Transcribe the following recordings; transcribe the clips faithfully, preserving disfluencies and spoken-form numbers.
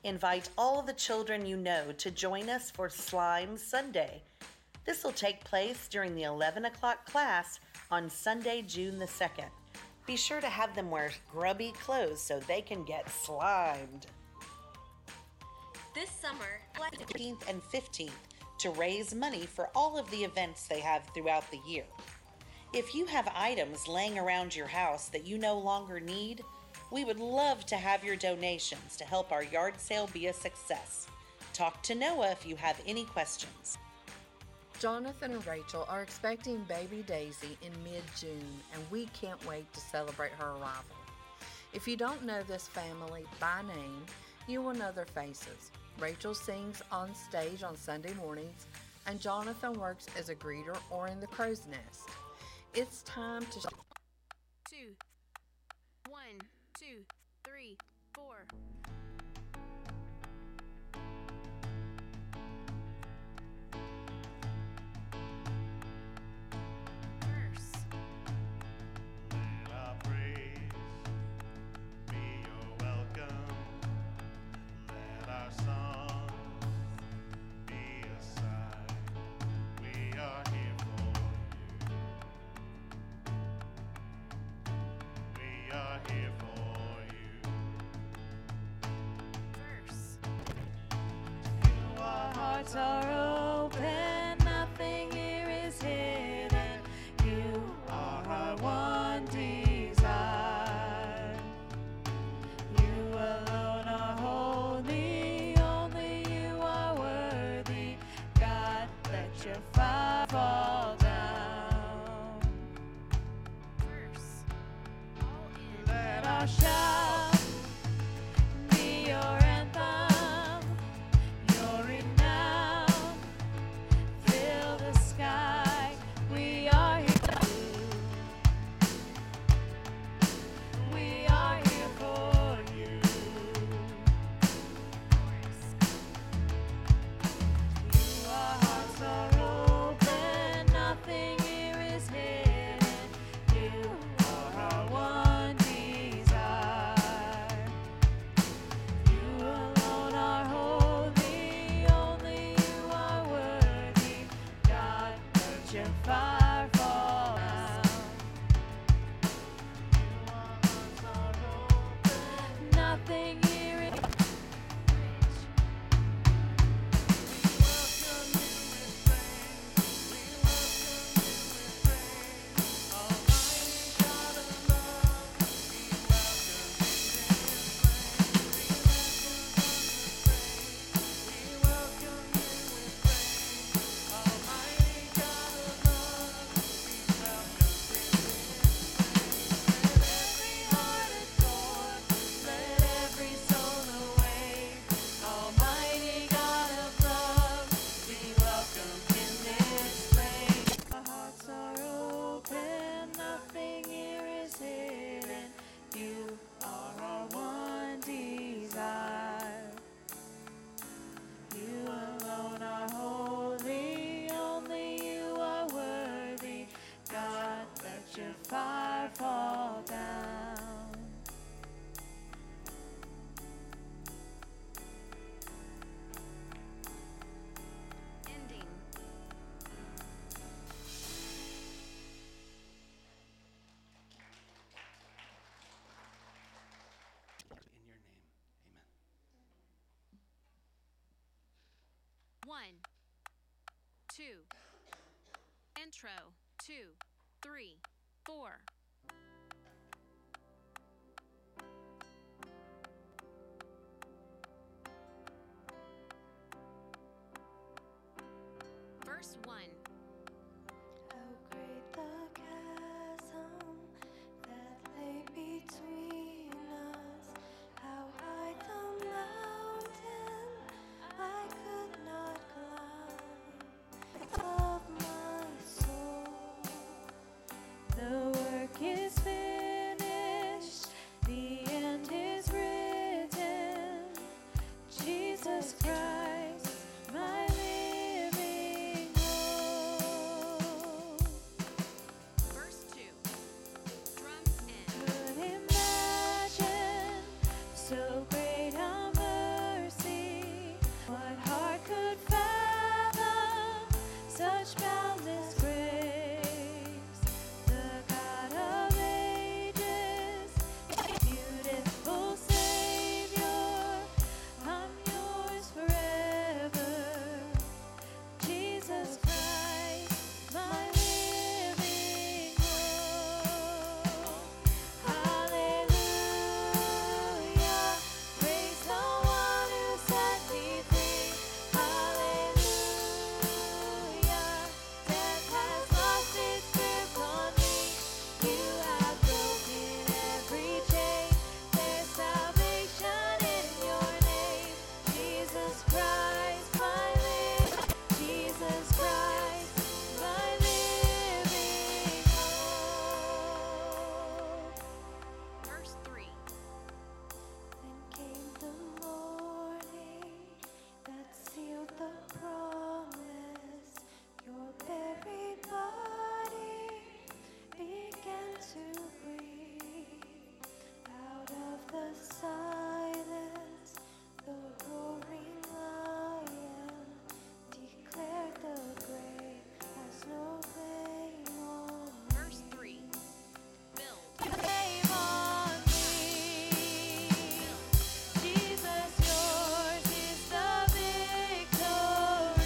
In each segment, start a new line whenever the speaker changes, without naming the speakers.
Invite all the children you know to join us for Slime Sunday. This will take place during the eleven o'clock class on Sunday, June the second. Be sure to have them wear grubby clothes so they can get slimed.
This summer,
fourteenth and fifteenth to raise money for all of the events they have throughout the year. If you have items laying around your house that you no longer need, we would love to have your donations to help our yard sale be a success. Talk to Noah if you have any questions.
Jonathan and Rachel are expecting baby Daisy in mid-June, and we can't wait to celebrate her arrival. If you don't know this family by name, you will know their faces. Rachel sings on stage on Sunday mornings, and Jonathan works as a greeter or in the crow's nest. It's time to...
two, one, two, three, four.
Hearts are open, nothing here is hidden. You are our one desire. You alone are holy, only you are worthy. God, let your fire fall down.
Verse. All in.
Let our shout be your anthem. Your renown fill the sky. We are here. We are here for you. You, our hearts are open. Nothing here is hidden. You are our one desire. You alone are holy, only you are worthy. God, let your fire fall down. You, our hearts are open. Nothing here is rich. We welcome you with praise. We welcome you with praise. Almighty God of love, we welcome you in this place. We welcome you with praise. Almighty God of love, we welcome you in this place. Let every heart adore, let every soul awake. Almighty God of love, we welcome in this place. Our hearts are open, nothing here is hidden. You are our one desire. You alone are holy, only you are worthy. God, let your fire fall down.
Ending.
In your name, amen.
One, two. Intro. Two, three, four. Verse one.
How great the chasm that lay between us. How high the mountain I could not climb. Of my soul, the work is finished. The end is written. Jesus Christ, my living hope. the promise, your very body began to breathe. Out of the silence, the roaring lion declared the grave has no claim on me.
Verse three. Build.
Claim on me. Jesus, yours is the victory.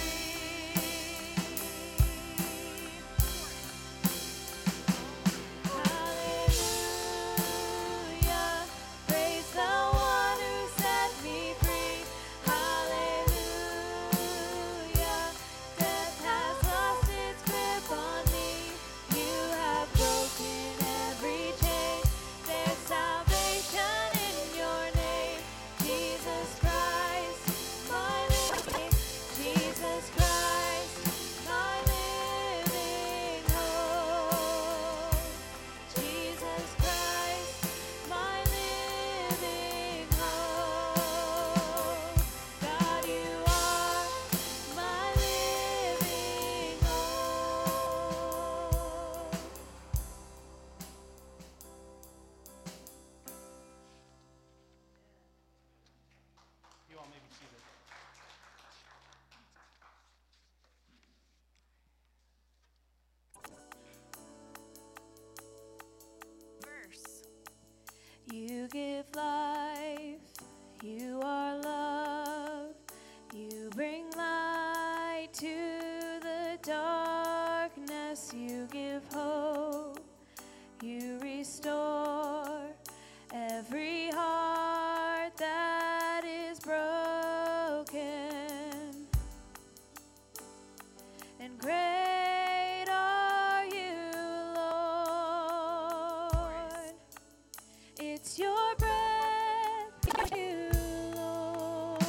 Hallelujah. Praise the one who set me free. Hallelujah. Death has lost its grip on me. You have broken every chain. There's salvation in your name. Jesus Christ, my living, Jesus Christ, my living hope. Jesus Christ, my living hope. God, you are my living hope.
You all may be seated.
Verse.
You give life, you are love, you bring light to the darkness, you give hope, you restore every heart that is broken. And great are you, Lord. It's your breath, you, Lord.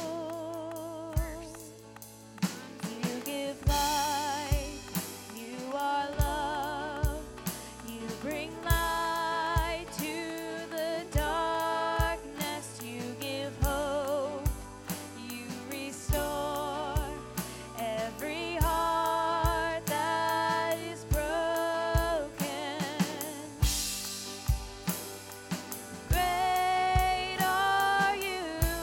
You give life, you are love, you bring light to the darkness, you give hope, you restore every heart that is broken. Great are you,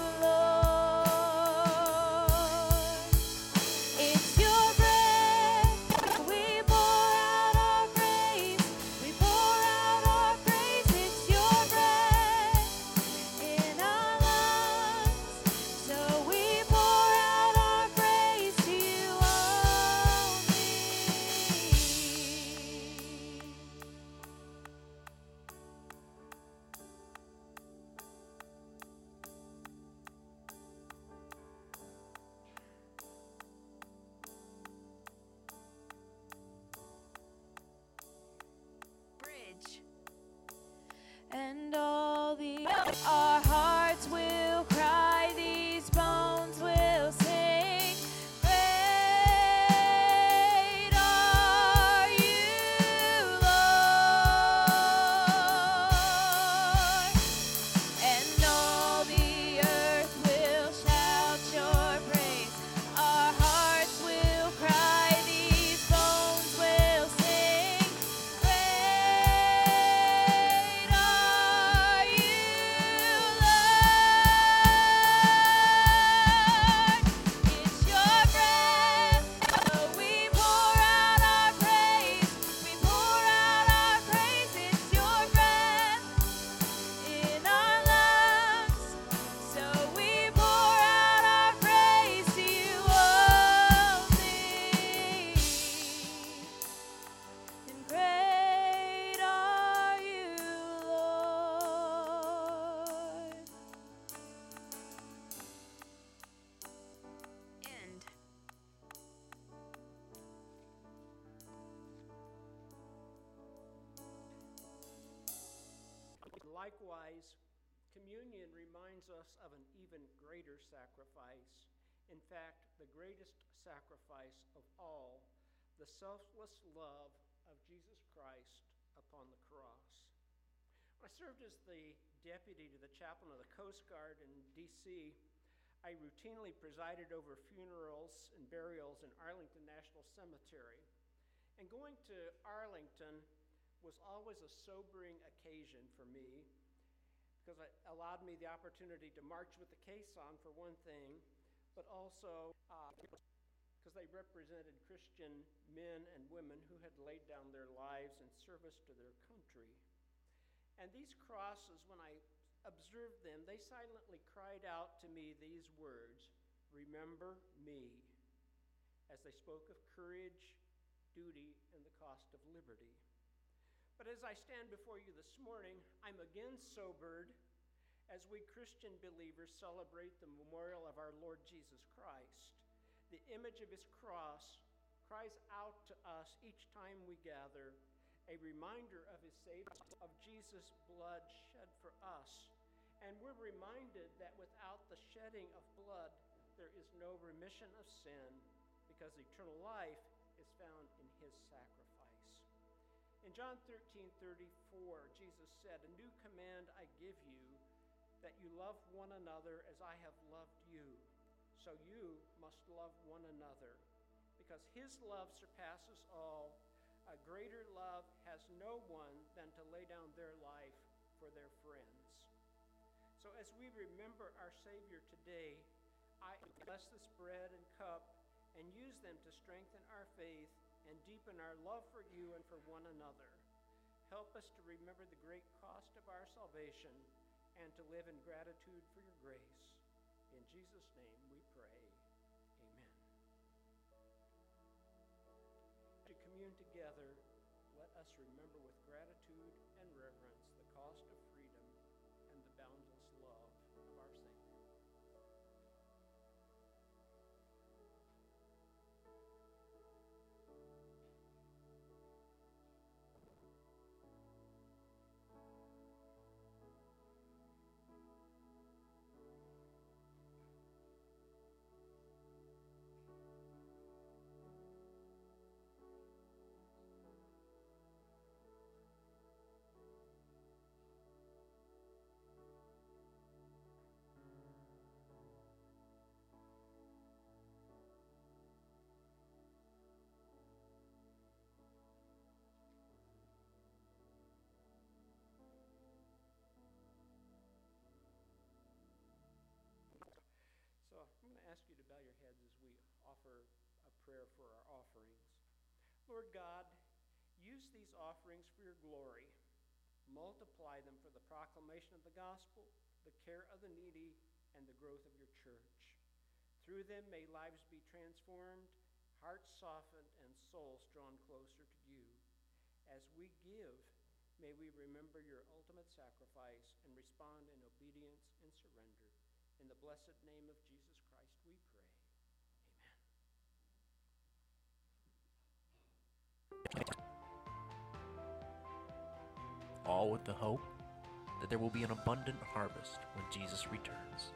Lord. It's your breath. We pour out our praise. We pour out our praise. It's your breath in our lungs. So we pour out our praise to you only.
Bridge.
And all the our hearts will cry, these bones will sing. Great are you, Lord. And all the earth will shout your praise. Our hearts will cry, these bones will sing. Great are you, Lord. It's your breath, so we pour out our praise. We pour out our praise. It's your breath in our lungs, so we pour out our praise to you only. And great are you, Lord.
End.
Likewise, communion reminds us of an even greater sacrifice. In fact, the greatest sacrifice of all, the selfless love of Jesus Christ upon the cross. When I served as the deputy to the chaplain of the Coast Guard in D C, I routinely presided over funerals and National Cemetery. And going to Arlington was always a sobering occasion for me because it allowed me the opportunity to march with the caisson for one thing, but also because they represented Christian men and women who had laid down their lives in service to their country. And these crosses, when I observed them, they silently cried out to me these words, "Remember me," as they spoke of courage, duty, and the cost of liberty. But as I stand before you this morning, I'm again sobered as we Christian believers celebrate the memorial of our Lord Jesus Christ. The image of his cross cries out to us each time we gather, a reminder of his saving, of Jesus' blood shed for us. And we're reminded that without the shedding of blood, there is no remission of sin, because eternal life is found in his sacrifice. In John thirteen thirty-four, Jesus said, "A new command I give you, that you love one another as I have loved you. So you must love one another, because his love surpasses all. A greater love has no one than to lay down their life for their friends." So as we remember our Savior today, I bless this bread and cup and use them to strengthen our faith and deepen our love for you and for one another. Help us to remember the great cost of our salvation and to live in gratitude for your grace. In Jesus' name we pray. Amen. To commune together, let us remember with gratitude and reverence the cost of freedom and the boundless love of our Savior. So I'm going to ask you to bow your heads as we offer a prayer for our offerings. Lord God, use these offerings for your glory. Multiply them for the proclamation of the gospel, the care of the needy, and the growth of your church. Through them may lives be transformed, hearts softened, and souls drawn closer to you. As we give, may we remember your ultimate sacrifice and respond in obedience and surrender. In the blessed name of Jesus Christ we pray. Amen.
All with the hope that there will be an abundant harvest when Jesus returns.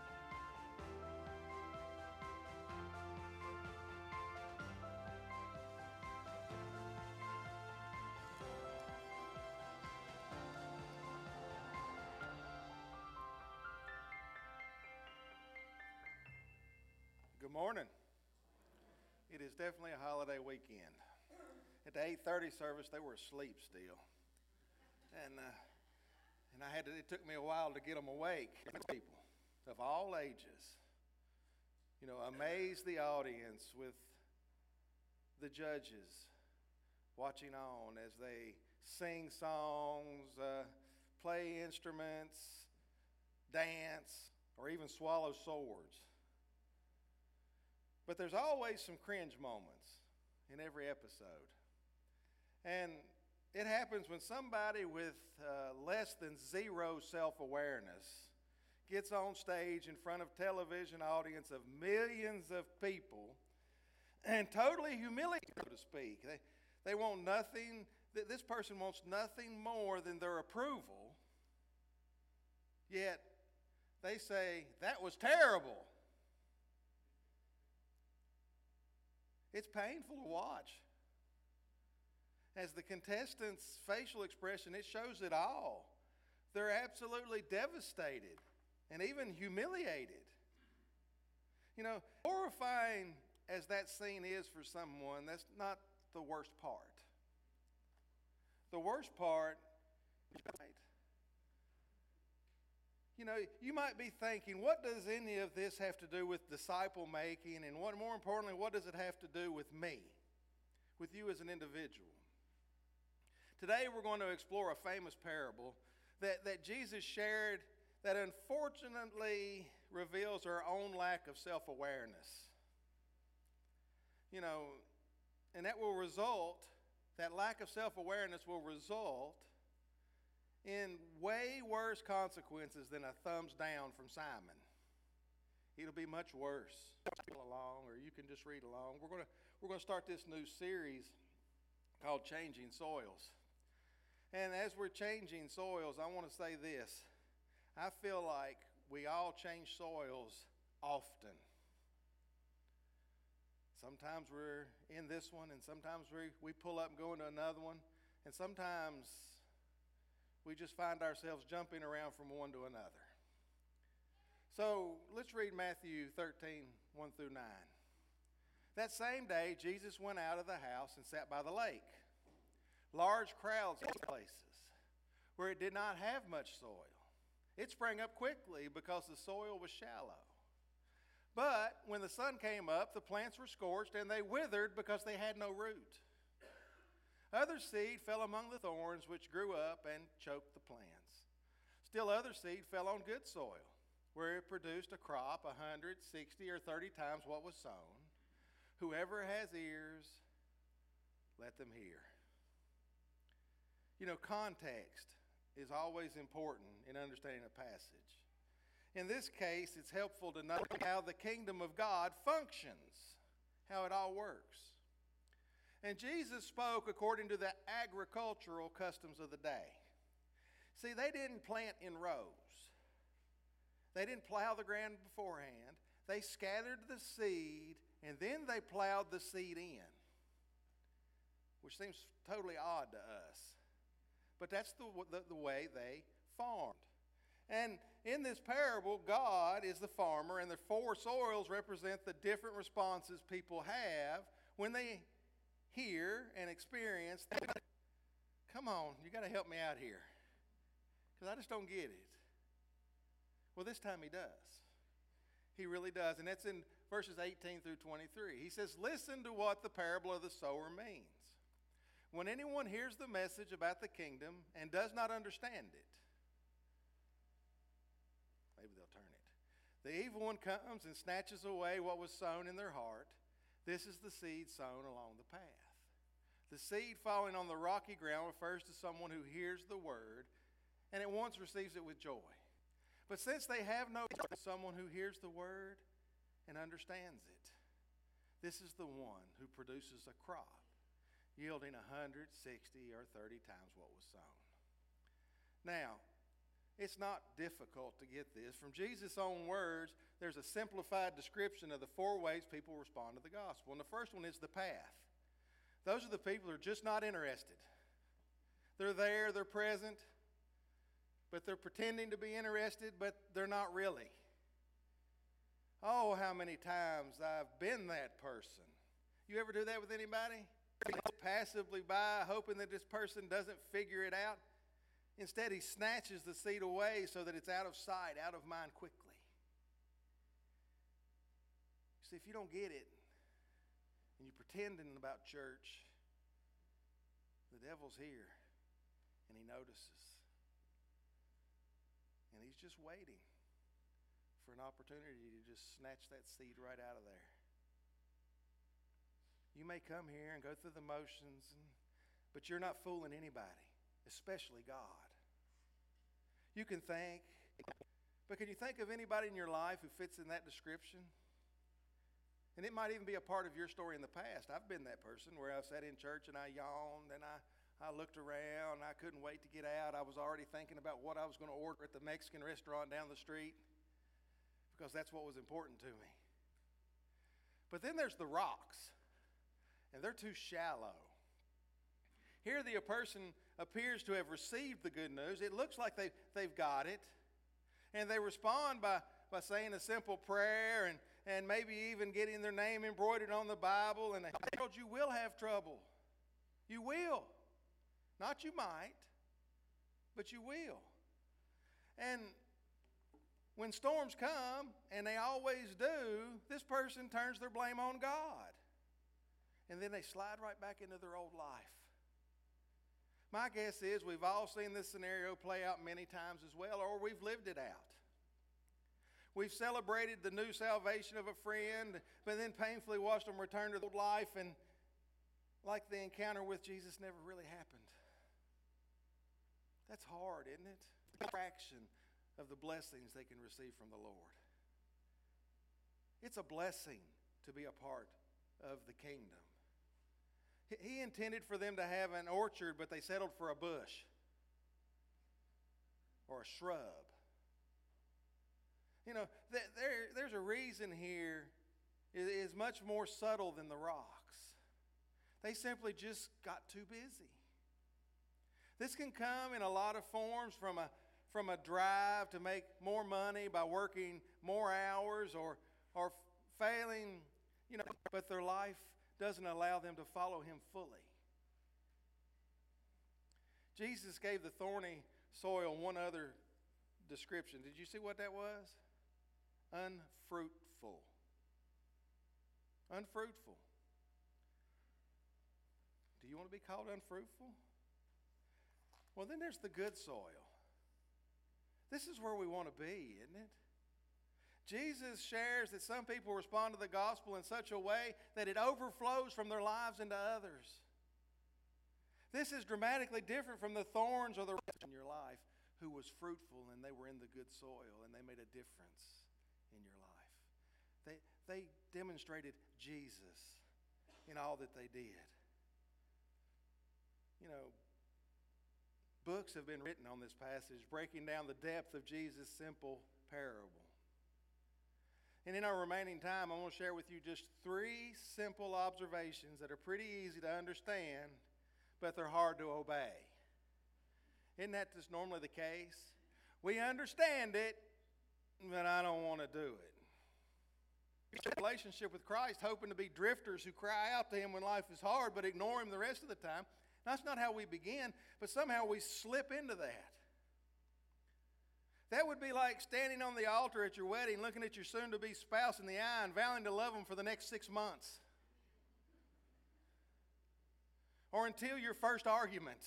Good morning. It is definitely a holiday weekend. At the eight thirty service, they were asleep still. And uh, and I had to, it took me a while to get them awake. People of all ages, you know, amaze the audience with the judges watching on as they sing songs, uh, play instruments, dance, or even swallow swords. But there's always some cringe moments in every episode. And it happens when somebody with uh, less than zero self-awareness gets on stage in front of a television audience of millions of people and totally humiliates, so to speak. They, they want nothing, this person wants nothing more than their approval, yet they say, "That was terrible." It's painful to watch. As the contestants' facial expression, it shows it all. They're absolutely devastated and even humiliated. You know, horrifying as that scene is for someone, that's not the worst part. The worst part, you know, you might be thinking, what does any of this have to do with disciple making? And what, more importantly, what does it have to do with me, with you as an individual? Today we're going to explore a famous parable that, that Jesus shared that unfortunately reveals our own lack of self-awareness. You know, and that will result, that lack of self-awareness will result in way worse consequences than a thumbs down from Simon. It'll be much worse. Along, or you can just read along. We're going to we're going to start this new series called Changing Soils. And as we're changing soils, I want to say this. I feel like we all change soils often. Sometimes we're in this one, and sometimes we, we pull up and go into another one, and sometimes we just find ourselves jumping around from one to another. So let's read Matthew thirteen, one through nine. That same day, Jesus went out of the house and sat by the lake. Large crowds of places where it did not have much soil. It sprang up quickly because the soil was shallow. But when the sun came up, the plants were scorched and they withered because they had no root. Other seed fell among the thorns, which grew up and choked the plants. Still other seed fell on good soil, where it produced a crop a hundred, sixty, or thirty times what was sown. Whoever has ears, let them hear. You know, context is always important in understanding a passage. In this case, it's helpful to know how the kingdom of God functions, how it all works. And Jesus spoke according to the agricultural customs of the day. See, they didn't plant in rows. They didn't plow the ground beforehand. They scattered the seed, and then they plowed the seed in, which seems totally odd to us. But that's the, the, the way they farmed. And in this parable, God is the farmer, and the four soils represent the different responses people have when they hear and experience. Come on, you got to help me out here, because I just don't get it. Well, this time he does. He really does, and that's in verses eighteen through twenty-three. He says, listen to what the parable of the sower means. When anyone hears the message about the kingdom and does not understand it, maybe they'll turn it. The evil one comes and snatches away what was sown in their heart. This is the seed sown along the path. The seed falling on the rocky ground refers to someone who hears the word and at once receives it with joy. But since they have no someone who hears the word and understands it, this is the one who produces a crop yielding one hundred, sixty, or thirty times what was sown. Now, it's not difficult to get this. From Jesus' own words, there's a simplified description of the four ways people respond to the gospel. And the first one is the path. Those are the people who are just not interested. They're there, they're present, but they're pretending to be interested, but they're not really. Oh, how many times I've been that person. You ever do that with anybody? Passively by, hoping that this person doesn't figure it out. Instead, he snatches the seed away so that it's out of sight, out of mind quickly. See, if you don't get it, and you're pretending about church, the devil's here, and he notices. And he's just waiting for an opportunity to just snatch that seed right out of there. You may come here and go through the motions, and, but you're not fooling anybody, especially God. You can think, but can you think of anybody in your life who fits in that description? And it might even be a part of your story in the past. I've been that person where I sat in church and I yawned and I, I looked around. I couldn't wait to get out. I was already thinking about what I was going to order at the Mexican restaurant down the street because that's what was important to me. But then there's the rocks, and they're too shallow. Here the person appears to have received the good news. It looks like they, they've got it. And they respond by, by saying a simple prayer and, and maybe even getting their name embroidered on the Bible. And you will have trouble. You will. Not you might, but you will. And when storms come, and they always do, this person turns their blame on God. And then they slide right back into their old life. My guess is we've all seen this scenario play out many times as well, or we've lived it out. We've celebrated the new salvation of a friend, but then painfully watched them return to the old life, and like the encounter with Jesus never really happened. That's hard, isn't it? A fraction of the blessings they can receive from the Lord. It's a blessing to be a part of the kingdom. He intended for them to have an orchard, but they settled for a bush or a shrub. You know, there, there's a reason here it is much more subtle than the rocks. They simply just got too busy. This can come in a lot of forms, from a from a drive to make more money by working more hours, or or failing, you know, but their life doesn't allow them to follow him fully. Jesus gave the thorny soil one other description. Did you see what that was? Unfruitful. Unfruitful. Do you want to be called unfruitful? Well, then there's the good soil. This is where we want to be, isn't it? Jesus shares that some people respond to the gospel in such a way that it overflows from their lives into others. This is dramatically different from the thorns or the rocks in your life who was fruitful and they were in the good soil and they made a difference in your life. They, they demonstrated Jesus in all that they did. You know, books have been written on this passage, breaking down the depth of Jesus' simple parable. And in our remaining time, I want to share with you just three simple observations that are pretty easy to understand, but they're hard to obey. Isn't that just normally the case? We understand it, but I don't want to do it. Relationship with Christ, hoping to be drifters who cry out to him when life is hard, but ignore him the rest of the time. That's not how we begin, but somehow we slip into that. That would be like standing on the altar at your wedding, looking at your soon-to-be spouse in the eye and vowing to love them for the next six months. Or until your first argument.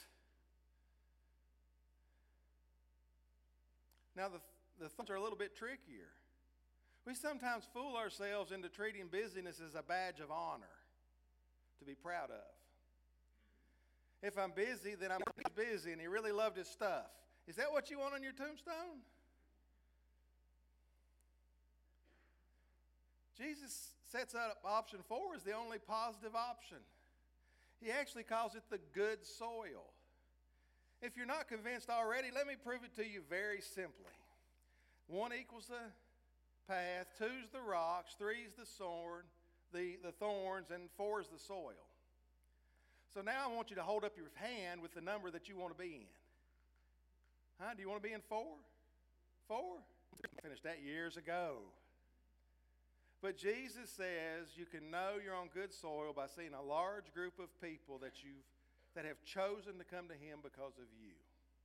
Now, the, the thoughts are a little bit trickier. We sometimes fool ourselves into treating busyness as a badge of honor to be proud of. If I'm busy, then I'm busy, and he really loved his stuff. Is that what you want on your tombstone? Jesus sets up option four as the only positive option. He actually calls it the good soil. If you're not convinced already, let me prove it to you very simply. One equals the path, two's the rocks, three's the sword, the, the thorns, and four is the soil. So now I want you to hold up your hand with the number that you want to be in. Huh? Do you want to be in four? Four? I finished that years ago. But Jesus says you can know you're on good soil by seeing a large group of people that you've that have chosen to come to him because of you.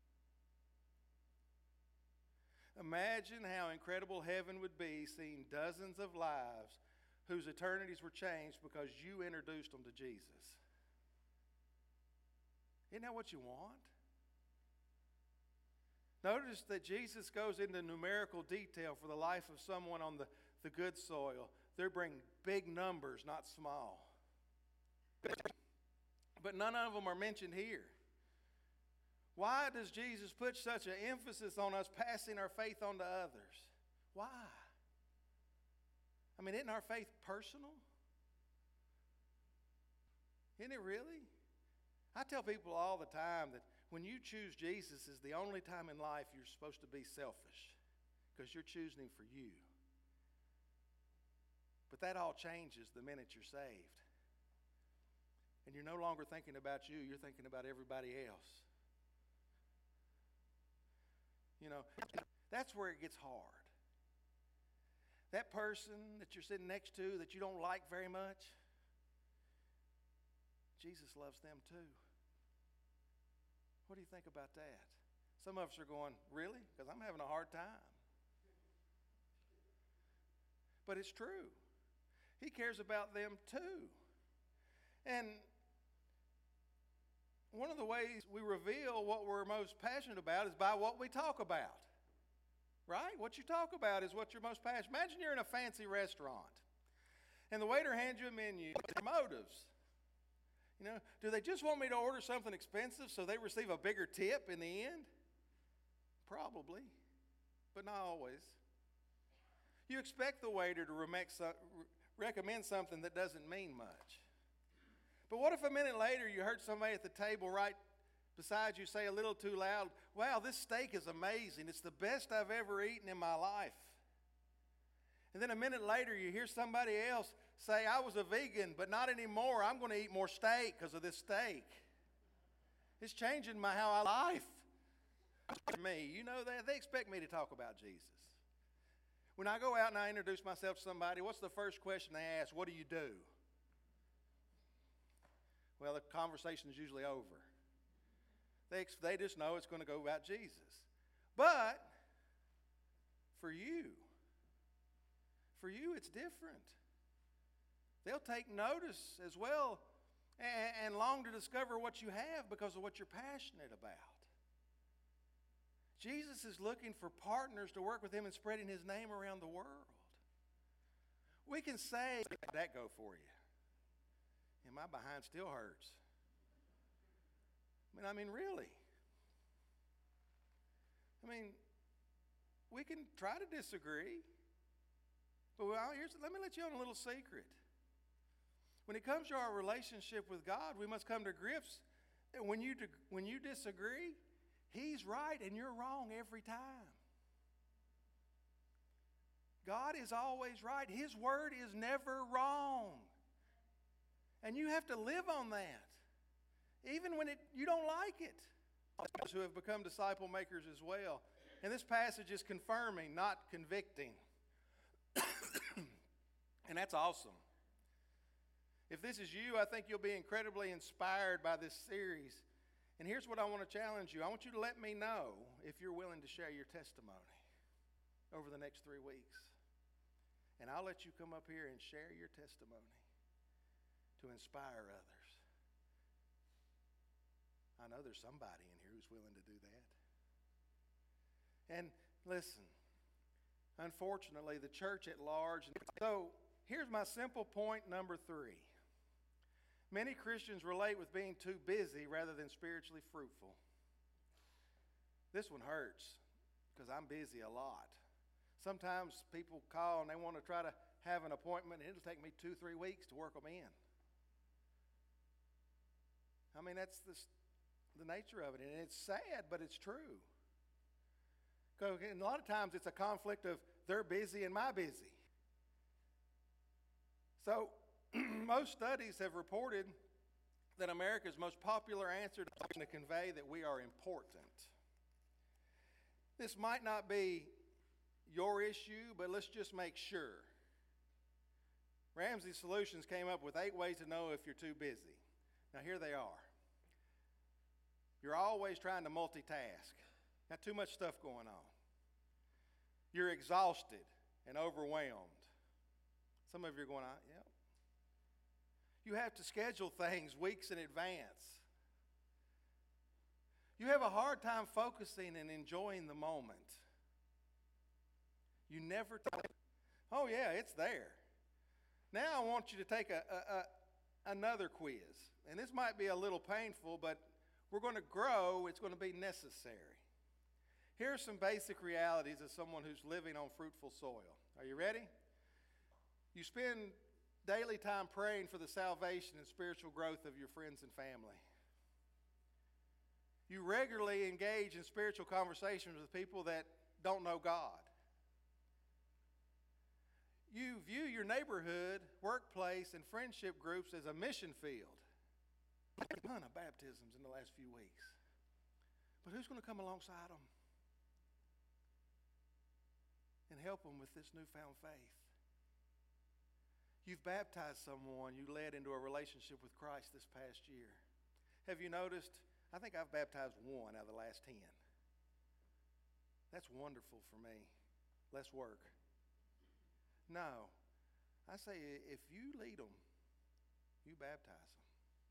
Imagine how incredible heaven would be seeing dozens of lives whose eternities were changed because you introduced them to Jesus. Isn't that what you want? Notice that Jesus goes into numerical detail for the life of someone on the, the good soil. They bring big numbers, not small. But none of them are mentioned here. Why does Jesus put such an emphasis on us passing our faith on to others? Why? I mean, isn't our faith personal? Isn't it really? I tell people all the time that when you choose Jesus is the only time in life you're supposed to be selfish, because you're choosing him for you. But that all changes the minute you're saved. And you're no longer thinking about you, you're thinking about everybody else. You know, that's where it gets hard. That person that you're sitting next to that you don't like very much, Jesus loves them too. What do you think about that? Some of us are going, really? Because I'm having a hard time. But it's true. He cares about them too. And one of the ways we reveal what we're most passionate about is by what we talk about. Right? What you talk about is what you're most passionate. Imagine you're in a fancy restaurant and the waiter hands you a menu. Their motives. You know, do they just want me to order something expensive so they receive a bigger tip in the end? Probably, but not always. You expect the waiter to recommend something that doesn't mean much. But what if a minute later you heard somebody at the table right beside you say a little too loud, "Wow, this steak is amazing. It's the best I've ever eaten in my life." And then a minute later you hear somebody else say, "I was a vegan, but not anymore. I'm going to eat more steak because of this steak. It's changing my how I life." For me, you know that they expect me to talk about Jesus. When I go out and I introduce myself to somebody, what's the first question they ask? What do you do? Well, the conversation is usually over. They, they just know it's going to go about Jesus. But for you, for you it's different. They'll take notice as well and, and long to discover what you have because of what you're passionate about. Jesus is looking for partners to work with him in spreading his name around the world. We can say, "How'd that go for you?" And my behind still hurts. I mean, I mean, really. I mean, we can try to disagree. But well, here's, let me let you on a little secret. When it comes to our relationship with God, we must come to grips that when you, when you disagree, he's right and you're wrong every time. God is always right. His word is never wrong. And you have to live on that, even when it, you don't like it. Those who have become disciple makers as well. And this passage is confirming, not convicting. And that's awesome. If this is you, I think you'll be incredibly inspired by this series. And here's what I want to challenge you. I want you to let me know if you're willing to share your testimony over the next three weeks. And I'll let you come up here and share your testimony to inspire others. I know there's somebody in here who's willing to do that. And listen, unfortunately, the church at large. So here's my simple point number three. Many Christians relate with being too busy rather than spiritually fruitful. This one hurts because I'm busy a lot. Sometimes people call and they want to try to have an appointment, and it'll take me two, three weeks to work them in. I mean, that's the, the nature of it, and it's sad, but it's true. Because a lot of times it's a conflict of they're busy and my busy. So most studies have reported that America's most popular answer to convey that we are important. This might not be your issue, but let's just make sure. Ramsey Solutions came up with eight ways to know if you're too busy. Now here they are. You're always trying to multitask. Got too much stuff going on. You're exhausted and overwhelmed. Some of you are going, yeah. You have to schedule things weeks in advance. You have a hard time focusing and enjoying the moment. You never t- oh yeah, it's there. Now I want you to take a, a, a another quiz. And this might be a little painful, but we're going to grow. It's going to be necessary. Here are some basic realities of someone who's living on fruitful soil. Are you ready? You spend daily time praying for the salvation and spiritual growth of your friends and family. You regularly engage in spiritual conversations with people that don't know God. You view your neighborhood, workplace, and friendship groups as a mission field. A ton of baptisms in the last few weeks. But who's going to come alongside them? and help them with this newfound faith. You've baptized someone you led into a relationship with Christ this past year. Have you noticed? I think I've baptized one out of the last ten. That's wonderful for me. Less work. No. I say if you lead them, you baptize them.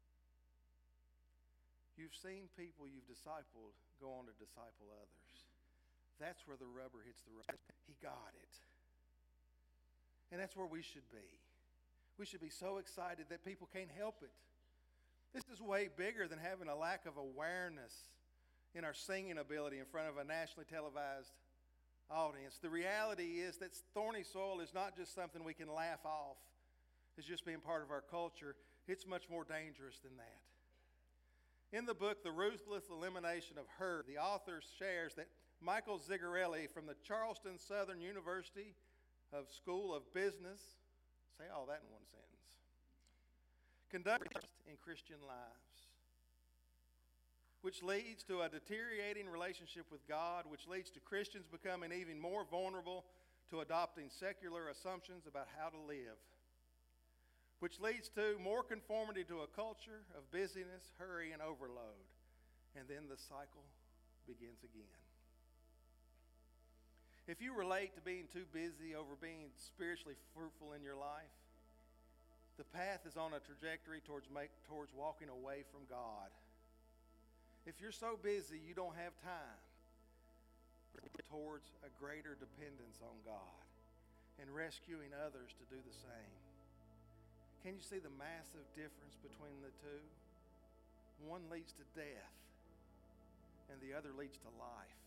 You've seen people you've discipled go on to disciple others. That's where the rubber hits the road. He got it. And that's where we should be. We should be so excited that people can't help it. This is way bigger than having a lack of awareness in our singing ability in front of a nationally televised audience. The reality is that thorny soil is not just something we can laugh off as just being part of our culture. It's much more dangerous than that. In the book, The Ruthless Elimination of Herd, the author shares that Michael Zigarelli from the Charleston Southern University of School of Business, say all that in one sentence, conducted in Christian lives, which leads to a deteriorating relationship with God, which leads to Christians becoming even more vulnerable to adopting secular assumptions about how to live, which leads to more conformity to a culture of busyness, hurry, and overload. And then the cycle begins again. If you relate to being too busy over being spiritually fruitful in your life, the path is on a trajectory towards make, towards walking away from God. If you're so busy you don't have time, towards a greater dependence on God and rescuing others to do the same. Can you see the massive difference between the two? One leads to death and the other leads to life.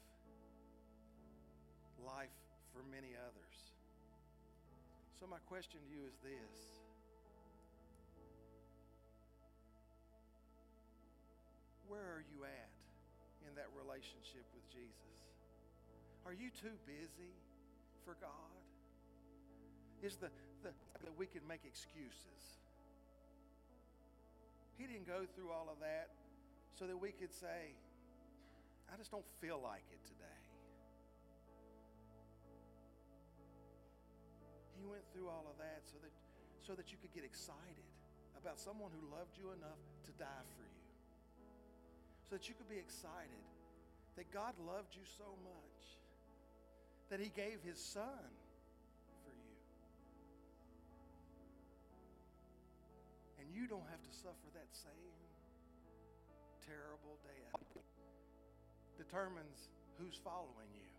Life for many others. So my question to you is this. Where are you at in that relationship with Jesus? Are you too busy for God? Is the, the that we can make excuses? He didn't go through all of that so that we could say, I just don't feel like it today. He went through all of that so that so that you could get excited about someone who loved you enough to die for you. So that you could be excited that God loved you so much that he gave his son for you. And you don't have to suffer that same terrible death. Determines who's following you.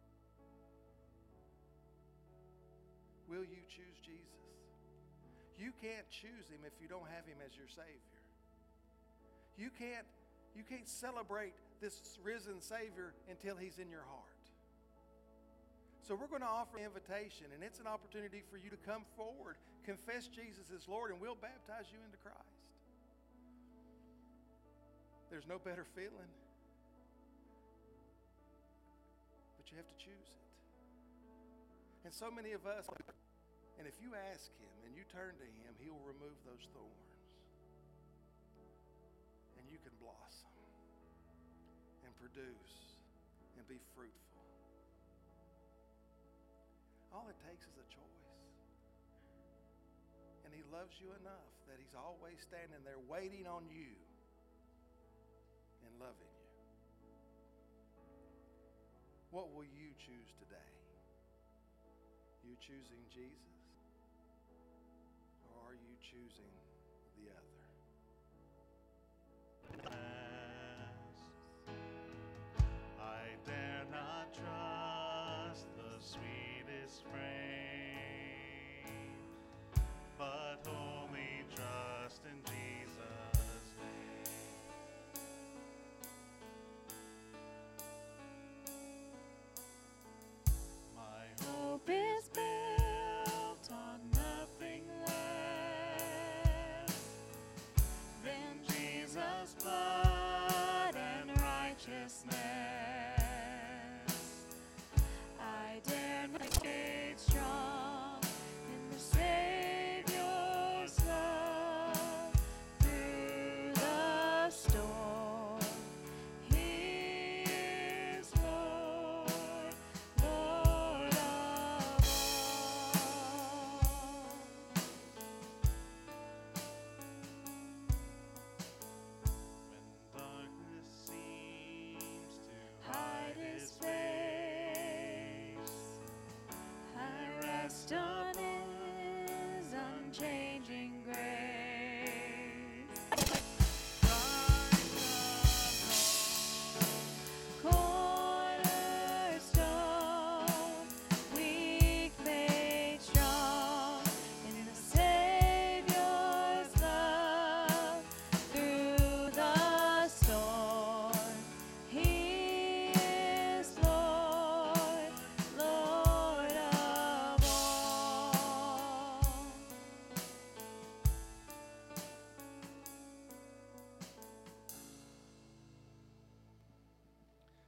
Will you choose Jesus? You can't choose him if you don't have him as your Savior. You can't You can't celebrate this risen Savior until he's in your heart. So we're going to offer an invitation, and it's an opportunity for you to come forward, confess Jesus as Lord, and we'll baptize you into Christ. There's no better feeling, but you have to choose it. And so many of us, and if you ask him and you turn to him, he will remove those thorns. And you can blossom and produce and be fruitful. All it takes is a choice. And he loves you enough that he's always standing there waiting on you and loving you. What will you choose today? You choosing Jesus? Or are you choosing the other?
I dare not trust the sweetest frame, but wholly trust in Jesus' name. My hope is built on nothing less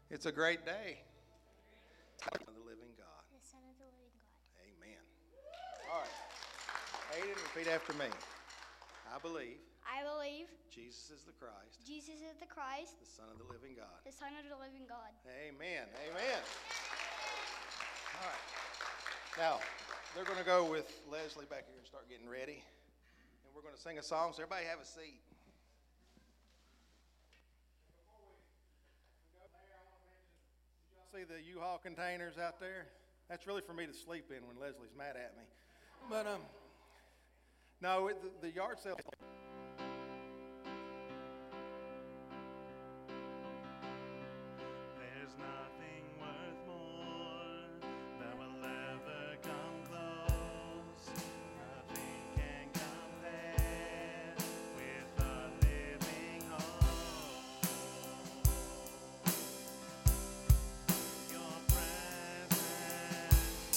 It's a great day. Son of the living God.
The Son of the living God.
Amen. All right. Hayden, repeat after me. I believe
I believe
Jesus is the Christ,
Jesus is the Christ,
the Son of the living God.
the Son of the living God.
Amen. Amen. All right. Now, they're going to go with Leslie back here and start getting ready. And we're going to sing a song, so everybody have a seat. See the U-Haul containers out there? That's really for me to sleep in when Leslie's mad at me. But, um, no, it, the, the yard sale.
There's nothing worth more that will ever come close. Nothing can compare with the living hope. Your presence,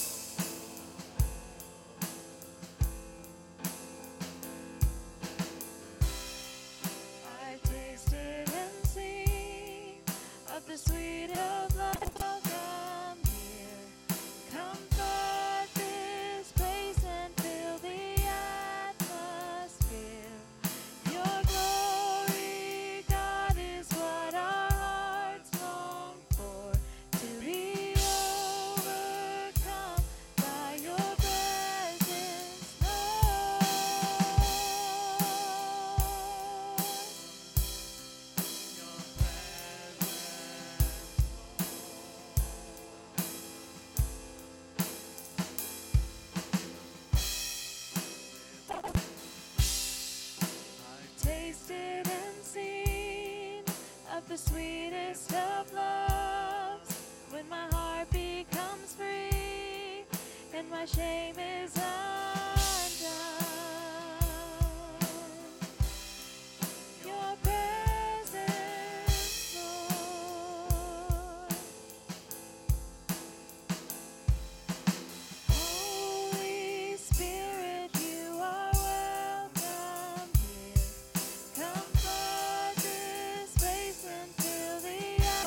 I've tasted and seen of the sweet of love. Come here, come flood this place and fill the atmosphere. Your glory, God, is what our hearts long for. To be overcome by your presence, Lord. Tasted and seen of the sweetest of loves, when my heart becomes free and my shame is undone. Your presence, Lord. Holy Spirit, you are welcome here. Come flood this place and fill the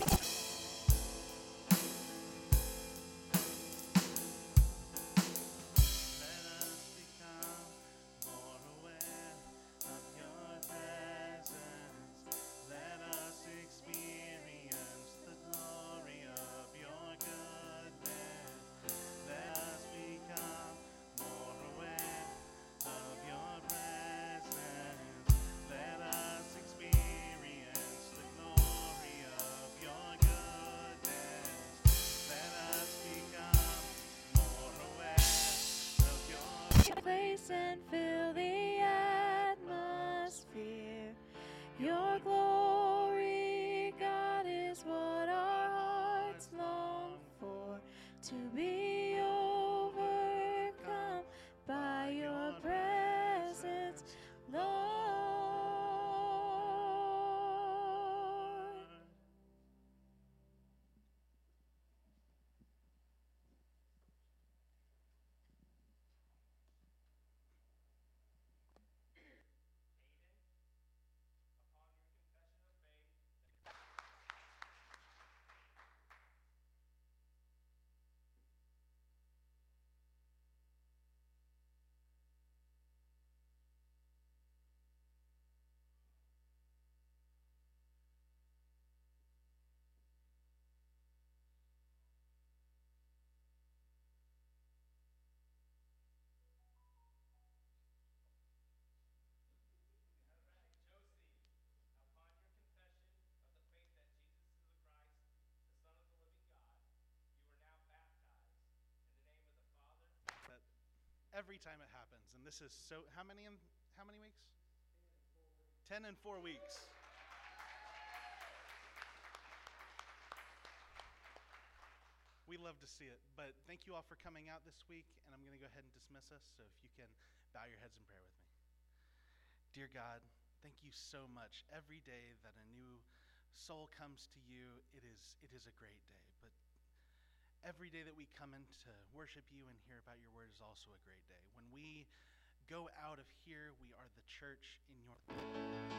let us become more aware of your presence. Let us experience the glory of your goodness. Let us become more aware of your presence. Let us experience the glory of your goodness. Let us become more aware of your
place and fill the atmosphere. Your glory, God, is what our hearts long for. To be overcome by your presence, Lord.
that every time it happens, and this is so how many in how many weeks? Ten and four weeks. We love to see it, but thank you all for coming out this week, and I'm going to go ahead and dismiss us, so if you can bow your heads in prayer with me. Dear God, thank you so much. Every day that a new soul comes to you, it is it is a great day, but every day that we come in to worship you and hear about your word is also a great day. When we go out of here, we are the church in your